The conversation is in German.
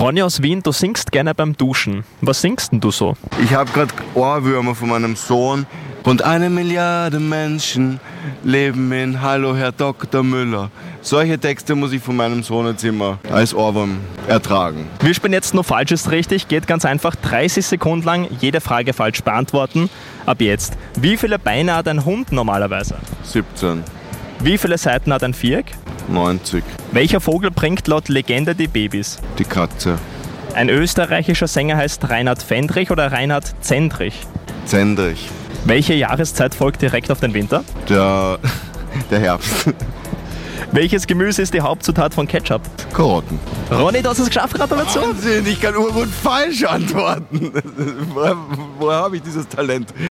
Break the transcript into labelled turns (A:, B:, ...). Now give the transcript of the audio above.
A: Ronny aus Wien, du singst gerne beim Duschen. Was singst denn du so?
B: Ich habe gerade Ohrwürmer von meinem Sohn. Rund 1 Milliarde Menschen leben in Hallo Herr Dr. Müller. Solche Texte muss ich von meinem Sohn jetzt immer als Ohrwurm ertragen.
A: Wir spielen jetzt nur Falsches richtig. Geht ganz einfach 30 Sekunden lang jede Frage falsch beantworten. Ab jetzt. Wie viele Beine hat ein Hund normalerweise?
B: 17,
A: Wie viele Seiten hat ein Viereck?
B: 90,
A: Welcher Vogel bringt laut Legende die Babys?
B: die Katze,
A: Ein österreichischer Sänger heißt Reinhard Fendrich oder Reinhard Zendrich?
B: Zendrich,
A: Welche Jahreszeit folgt direkt auf den Winter?
B: der Herbst,
A: Welches Gemüse ist die Hauptzutat von Ketchup?
B: Karotten.
A: Ronny, du hast es geschafft, Gratulation!
B: Wahnsinn, ich kann urgut falsch antworten. Woher habe ich dieses Talent?